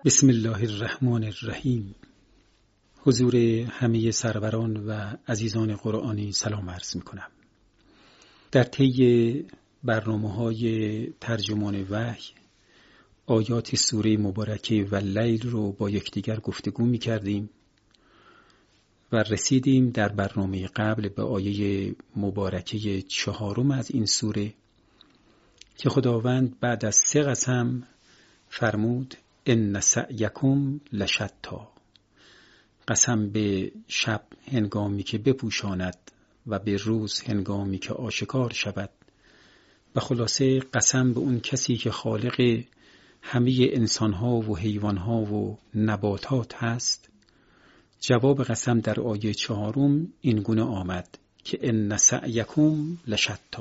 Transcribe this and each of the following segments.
بسم الله الرحمن الرحیم. حضور همه سروران و عزیزان قرآنی سلام عرض میکنم. در طی برنامه‌های ترجمان وحی آیات سوره مبارکه واللیل رو با یکدیگر گفتگو میکردیم و رسیدیم در برنامه قبل به آیه مبارکه 4 از این سوره که خداوند بعد از 3 قسم فرمود ان سعیکم لشتی. قسم به شب هنگامی که بپوشاند و به روز هنگامی که آشکار شود، و خلاصه قسم به اون کسی که خالق همه انسانها و حیوانها و نباتات هست. جواب قسم در آیه 4 این گونه آمد که ان سعیکم لشتی،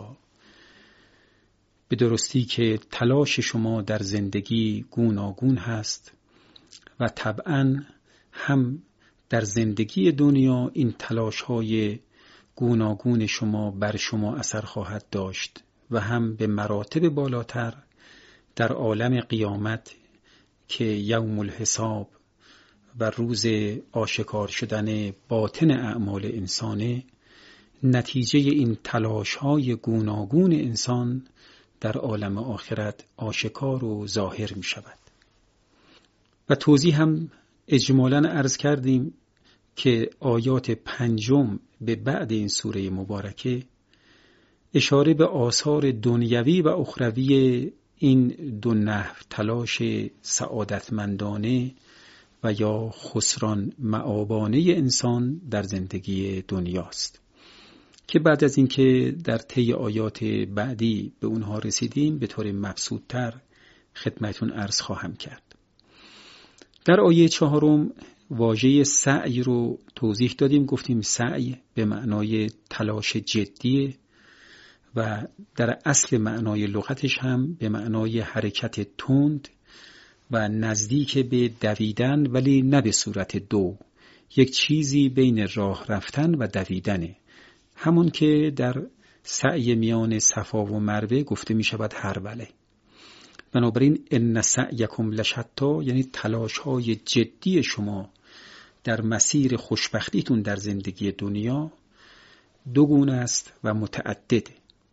به درستی که تلاش شما در زندگی گوناگون هست و طبعاً هم در زندگی دنیا این تلاش‌های گوناگون شما بر شما اثر خواهد داشت و هم به مراتب بالاتر در عالم قیامت که یوم الحساب و روز آشکار شدن باطن اعمال انسانه، نتیجه این تلاش‌های گوناگون انسان در عالم آخرت آشکار و ظاهر می شود. و توضیح هم اجمالاً عرض کردیم که آیات 5 به بعد این سوره مبارکه اشاره به آثار دنیوی و اخروی این دو نحو تلاش سعادتمندانه و یا خسران مآبانه انسان در زندگی دنیاست که بعد از اینکه در طی آیات بعدی به اونها رسیدیم به طور مبسوط‌تر خدمتون عرض خواهم کرد. در آیه 4 واژه سعی رو توضیح دادیم، گفتیم سعی به معنای تلاش جدیه و در اصل معنای لغتش هم به معنای حرکت تند و نزدیک به دویدن، ولی نه به صورت دو، یک چیزی بین راه رفتن و دویدنه، همون که در سعی میان صفا و مروه گفته می شود هروله. بنابراین ان سعیکم لشتی یعنی تلاش های جدی شما در مسیر خوشبختیتون در زندگی دنیا دو گونه است و متعدده.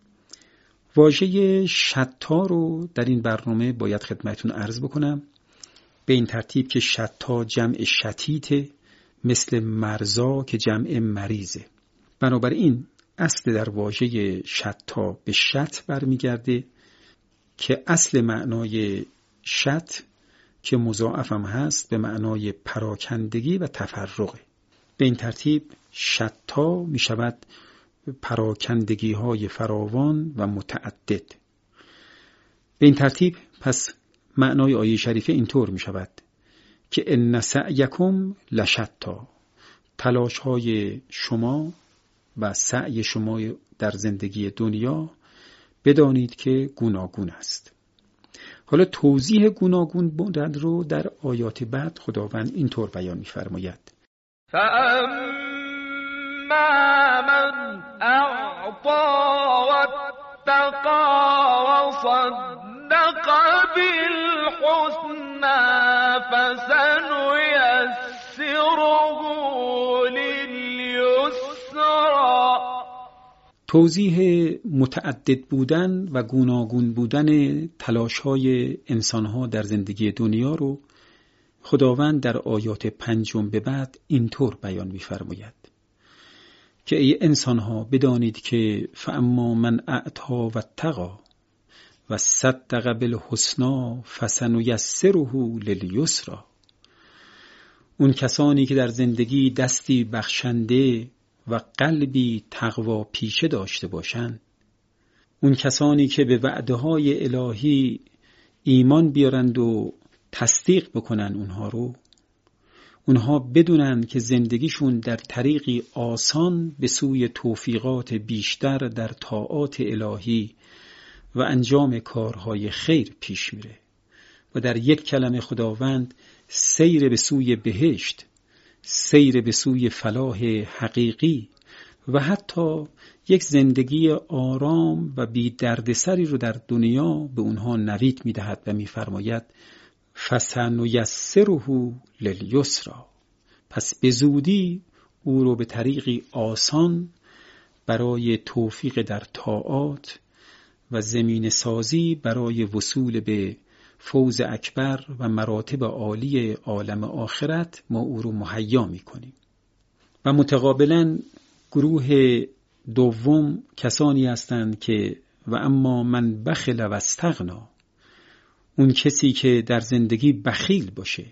واژه شتا رو در این برنامه باید خدمتون عرض بکنم به این ترتیب که شتا جمع شتیته، مثل مرزا که جمع مریضه. بنابراین اصل در واژه شتا به شت برمیگرده که اصل معنای شت که مضاعف هم هست به معنای پراکندگی و تفرقه. به این ترتیب شتا می شود پراکندگی های فراوان و متعدد. به این ترتیب پس معنای آیه شریفه اینطور می شود که ان سعیکم لشتا، تلاش های شما و سعی شما در زندگی دنیا بدانید که گوناگون است. حالا توضیح گوناگون بودن رو در آیات بعد خداوند اینطور بیان می‌فرماید: فَأَمَّا مَنْ أَعْطَىٰ وَاتَّقَىٰ وَصَدَّقَ بِالْحُسْنَىٰ فَسَنُيَسِّرُهُ لِلْيُسْرَىٰ. توضیح متعدد بودن و گوناگون بودن تلاش‌های انسان‌ها در زندگی دنیا رو خداوند در آیات 5 به بعد اینطور بیان می‌فرماید که ای انسان‌ها بدانید که فاما من اعطی و اتقی و صدق بالحسنی فسنیسره للیسری. اون کسانی که در زندگی دستی بخشنده و قلبی تقوا پیشه داشته باشند، اون کسانی که به وعده‌های الهی ایمان بیارند و تصدیق بکنن اونها بدونن که زندگیشون در طریقی آسان به سوی توفیقات بیشتر در طاعات الهی و انجام کارهای خیر پیش میره و در یک کلمه خداوند سیر به سوی بهشت، سیر به سوی فلاح حقیقی و حتی یک زندگی آرام و بی دردسری رو در دنیا به اونها نوید میدهد و میفرماید فسنیسره للیسری، پس به زودی او رو به طریقی آسان برای توفیق در طاعات و زمین سازی برای وصول به فوز اکبر و مراتب عالی عالم آخرت ما او رو مهیا می‌کنیم. و متقابلاً گروه دوم کسانی هستند که و اما من بخل و استغنا، اون کسی که در زندگی بخیل باشه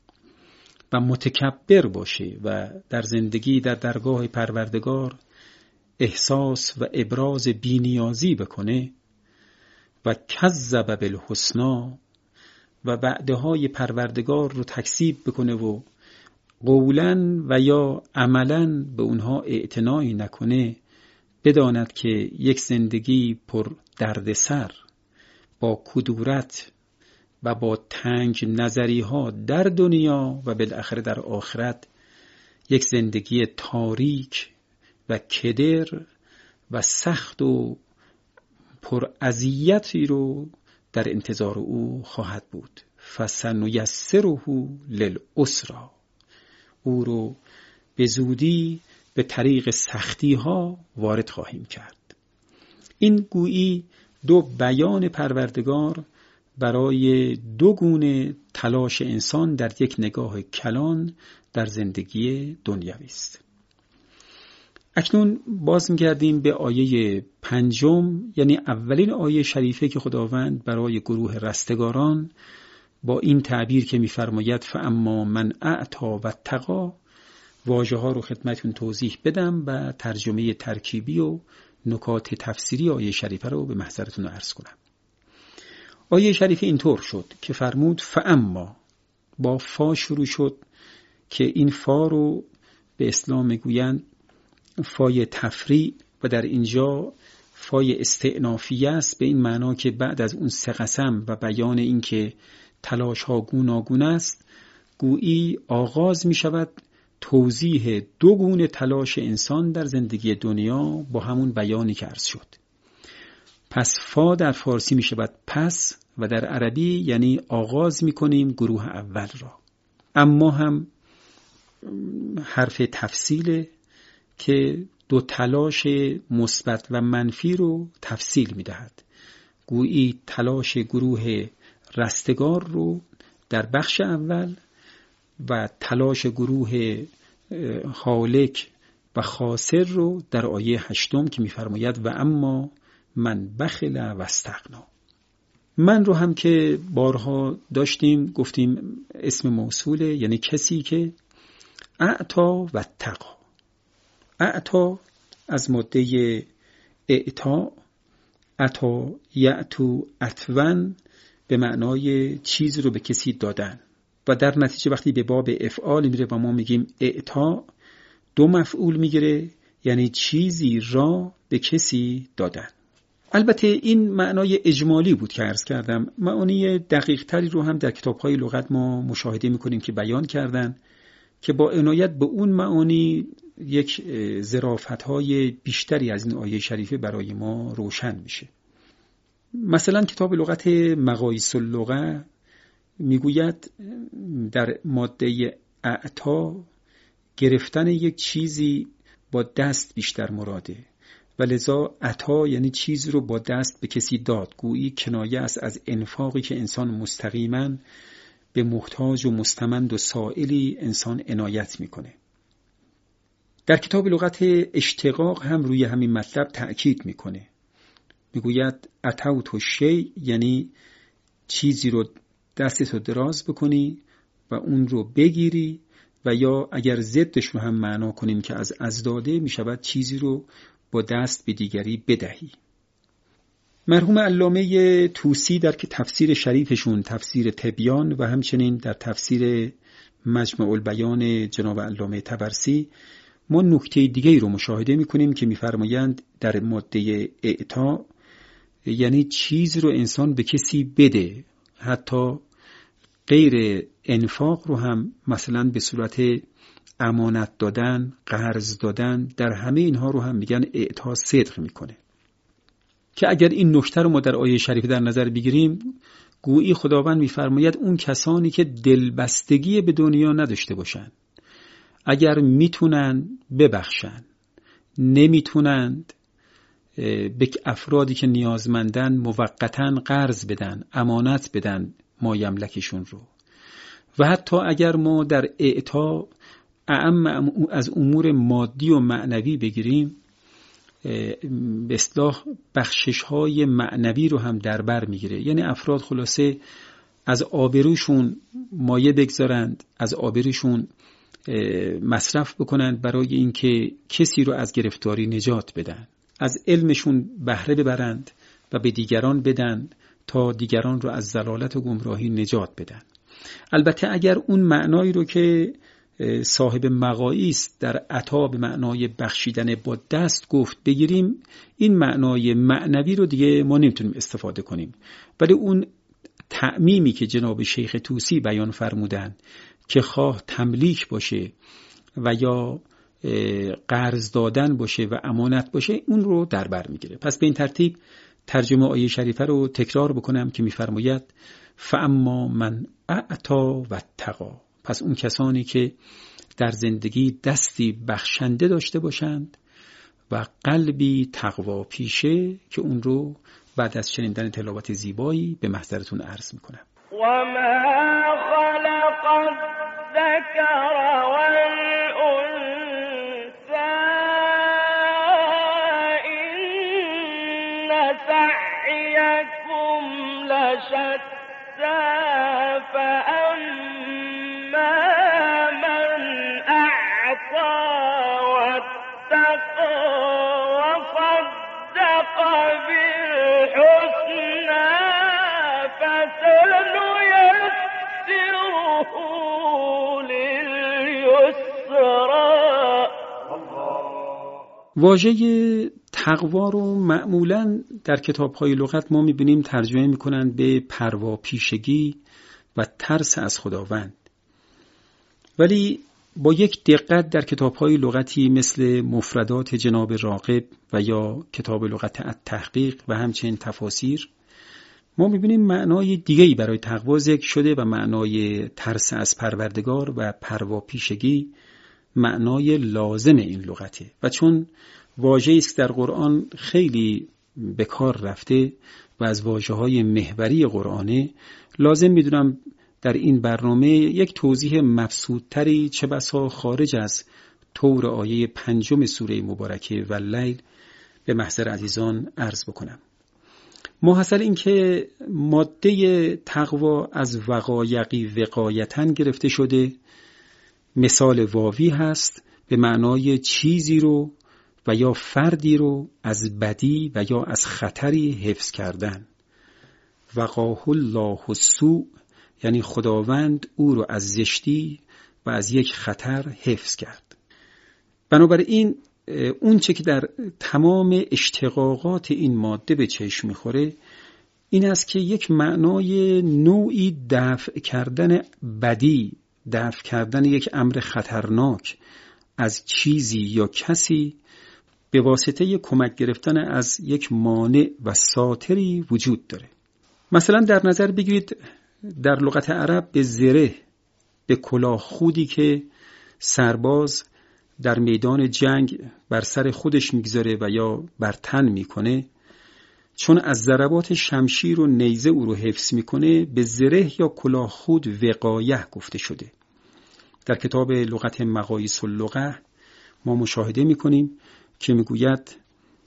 و متکبر باشه و در زندگی در درگاه پروردگار احساس و ابراز بی‌نیازی بکنه و کذب بالحسنی و وعده‌های پروردگار رو تکذیب بکنه و قولاً و یا عملاً به اونها اعتنایی نکنه، بداند که یک زندگی پر دردسر با کدورت و با تنگ نظری ها در دنیا و بالاخره در آخرت یک زندگی تاریک و کدر و سخت و پر اذیتی رو در انتظار او خواهد بود. فسنیسره للعسری، او رو به زودی به طریق سختی ها وارد خواهیم کرد. این گویی دو بیان پروردگار برای دو گونه تلاش انسان در یک نگاه کلان در زندگی دنیوی است. اکنون باز می‌گردیم به آیه 5، یعنی اولین آیه شریفه که خداوند برای گروه رستگاران با این تعبیر که می‌فرماید فاما من اعطی و اتقی، واژه‌ها رو خدمتتون توضیح بدم و ترجمه ترکیبی و نکات تفسیری آیه شریفه رو به محضرتون عرض کنم. آیه شریفه اینطور شد که فرمود فاما، با فا شروع شد که این فا رو به اسلام میگویند فای تفریع و در اینجا فای استئنافیه است، به این معنا که بعد از اون سه قسم و بیان این که تلاش ها گوناگون است، گویی آغاز می شود توضیح دو گونه تلاش انسان در زندگی دنیا با همون بیانی که عرض شد. پس فا در فارسی می شود پس و در عربی یعنی آغاز می کنیم گروه اول را. اما هم حرف تفصیل که دو تلاش مثبت و منفی رو تفصیل می دهد. گویی تلاش گروه رستگار رو در بخش اول و تلاش گروه هالک و خاسر رو در آیه 8 که می‌فرماید و اما من بخل و استغنا. من رو هم که بارها داشتیم گفتیم اسم موصوله، یعنی کسی که اعطا و اتقا. اعطا از ماده اعطا، عطا یعطو عطوً، به معنای چیز رو به کسی دادن و در نتیجه وقتی به باب افعال میره و ما میگیم اعطا، دو مفعول میگیره، یعنی چیزی را به کسی دادن. البته این معنای اجمالی بود که عرض کردم. معانی دقیق تری رو هم در کتاب‌های لغت ما مشاهده میکنیم که بیان کردن که با عنایت به اون معانی یک ظرافت‌های بیشتری از این آیه شریفه برای ما روشن میشه. مثلا کتاب لغت مقاییس اللغه میگوید در ماده اعطا گرفتن یک چیزی با دست بیشتر مراده و لذا عطا یعنی چیز رو با دست به کسی داد، گویی کنایه است از انفاقی که انسان مستقیما به محتاج و مستمند و سائلی انسان عنایت میکنه. در کتاب لغت اشتقاق هم روی همین مطلب تأکید میکنه، میگوید عطوت الشیء یعنی چیزی رو دستت رو دراز بکنی و اون رو بگیری، و یا اگر ضدش رو هم معنا کنیم که از داده می شود چیزی رو با دست به دیگری بدهی. مرحوم علامه طوسی در که تفسیر شریفشون تفسیر تبیان و همچنین در تفسیر مجمع البیان جناب علامه طبرسی ما نکته دیگه رو مشاهده می کنیم که می فرمایند در ماده اعطا یعنی چیز رو انسان به کسی بده، حتی غیر انفاق رو هم مثلا به صورت امانت دادن، قرض دادن، در همه اینها رو هم میگن اعطا صدق میکنه. که اگر این نکته رو ما در آیه شریف در نظر بگیریم، گویی خداوند می‌فرماید اون کسانی که دلبستگی به دنیا نداشته باشند، اگر میتونن ببخشن، نمیتونند به افرادی که نیازمندن موقتاً قرض بدن، امانت بدن مایملکشون رو. و حتی اگر ما در اعطا اعم از امور مادی و معنوی بگیریم، به اصطلاح بخشش‌های معنوی رو هم در بر میگیره. یعنی افراد خلاصه از آبروشون مایه بگذارند، از آبروشون مصرف بکنند برای اینکه کسی رو از گرفتاری نجات بدن، از علمشون بهره ببرند و به دیگران بدن تا دیگران رو از ضلالت و گمراهی نجات بدن. البته اگر اون معنایی رو که صاحب مقایی است در عطا به معنای بخشیدن با دست گفت بگیریم، این معنای معنوی رو دیگه ما نمیتونیم استفاده کنیم. ولی اون تعمیمی که جناب شیخ طوسی بیان فرمودن که خواه تملیک باشه و یا قرض دادن باشه و امانت باشه، اون رو در بر میگیره. پس به این ترتیب ترجمه آیه شریفه رو تکرار بکنم که میفرماید فاما من اعطا و اتقی، پس اون کسانی که در زندگی دستی بخشنده داشته باشند و قلبی تقوا پیشه، که اون رو بعد از شنیدن تلاوت زیبایی به محضرتون عرض میکنم. و ما خلق الذکر والانثى این سعیکم لشتی فاما من اعطى واتقى وصدق بالحسنى فسنيسره لليسرى. واژه تقوا رو معمولاً در کتاب‌های لغت ما می‌بینیم ترجمه می‌کنن به پرواپیشگی و ترس از خداوند. ولی با یک دقت در کتاب‌های لغتی مثل مفردات جناب راغب و یا کتاب لغت التحقیق و همچنین تفاسیر، ما می‌بینیم معنای دیگه‌ای برای تقوا ذکر شده و معنای ترس از پروردگار و پرواپیشگی معنای لازم این لغته. و چون واژه‌ای است در قرآن خیلی به کار رفته و از واژه‌های محوری قرآنه، لازم می‌دونم در این برنامه یک توضیح مبسوط‌تری چه بسا خارج از طور آیه 5 سوره مبارکه واللیل به محضر عزیزان عرض بکنم. ماحصل این که ماده تقوا از وقایقی وقایتن گرفته شده، مثال واوی هست به معنای چیزی رو و یا فردی رو از بدی و یا از خطری حفظ کردن. وقاه الله السوء، یعنی خداوند او رو از زشتی و از یک خطر حفظ کرد. بنابراین اون چه که در تمام اشتقاقات این ماده به چشم میخوره این است که یک معنای نوعی دفع کردن بدی، دفع کردن یک امر خطرناک از چیزی یا کسی به واسطه کمک گرفتن از یک مانع و ساتری وجود داره. مثلا در نظر بگیرید در لغت عرب به زره، به کلاه خودی که سرباز در میدان جنگ بر سر خودش میگذاره و یا بر تن میکنه، چون از ضربات شمشیر و نیزه او رو حفظ میکنه، به زره یا کلاه خود وقایه گفته شده. در کتاب لغت مقاییس اللغه ما مشاهده میکنیم که میگوید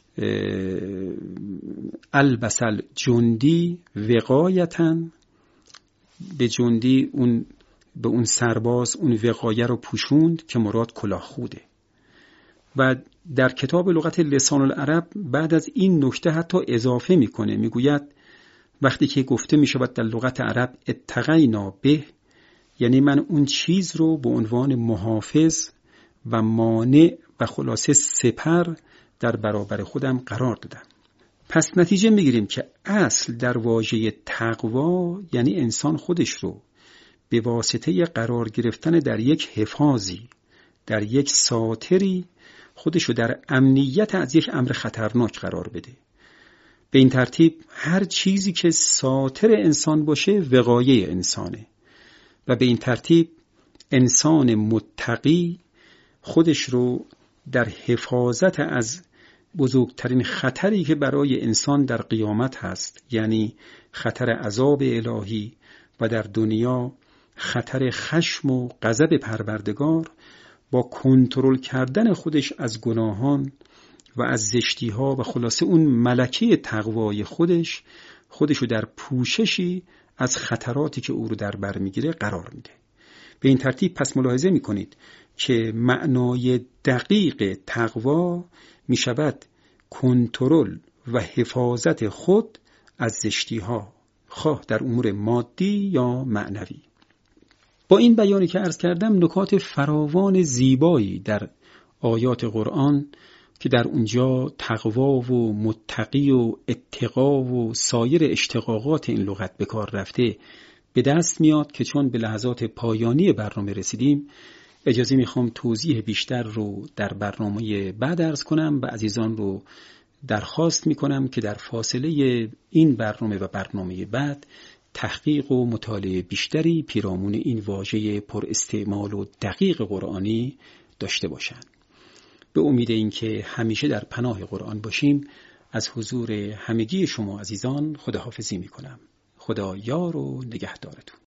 البسل جندی وقایتن، به جندی به اون سرباز اون وقایه رو پوشوند که مراد کلاه خوده. و در کتاب لغت لسان العرب بعد از این نکته حتی اضافه میکنه، میگوید وقتی که گفته میشود در لغت عرب اتقینا به، یعنی من اون چیز رو به عنوان محافظ و مانع و خلاصه سپر در برابر خودم قرار دادم. پس نتیجه میگیریم که اصل در واژه تقوا یعنی انسان خودش رو به واسطه قرار گرفتن در یک حفاظی، در یک ساتری، خودش رو در امنیت از یک امر خطرناک قرار بده. به این ترتیب هر چیزی که ساتر انسان باشه وقایه انسانه و به این ترتیب انسان متقی خودش رو در حفاظت از بزرگترین خطری که برای انسان در قیامت هست، یعنی خطر عذاب الهی و در دنیا خطر خشم و غضب پروردگار، با کنترل کردن خودش از گناهان و از زشتی‌ها و خلاصه اون ملکه تقوای خودش رو در پوششی از خطراتی که او رو در بر میگیره قرار میده. به این ترتیب پس ملاحظه میکنید که معنای دقیق تقوا میشود کنترل و حفاظت خود از زشتی‌ها، خواه در امور مادی یا معنوی. با این بیانی که عرض کردم نکات فراوان زیبایی در آیات قرآن که در اونجا تقوا و متقی و اتقا و سایر اشتقاقات این لغت به کار رفته به دست میاد که چون به لحظات پایانی برنامه رسیدیم اجازه میخوام توضیح بیشتر رو در برنامه بعد عرض کنم و عزیزان رو درخواست میکنم که در فاصله این برنامه و برنامه بعد تحقیق و مطالعه بیشتری پیرامون این واژه پر استعمال و دقیق قرآنی داشته باشند. به امید اینکه همیشه در پناه قرآن باشیم از حضور همگی شما عزیزان خداحافظی میکنم. خدا یار و نگهدارتون.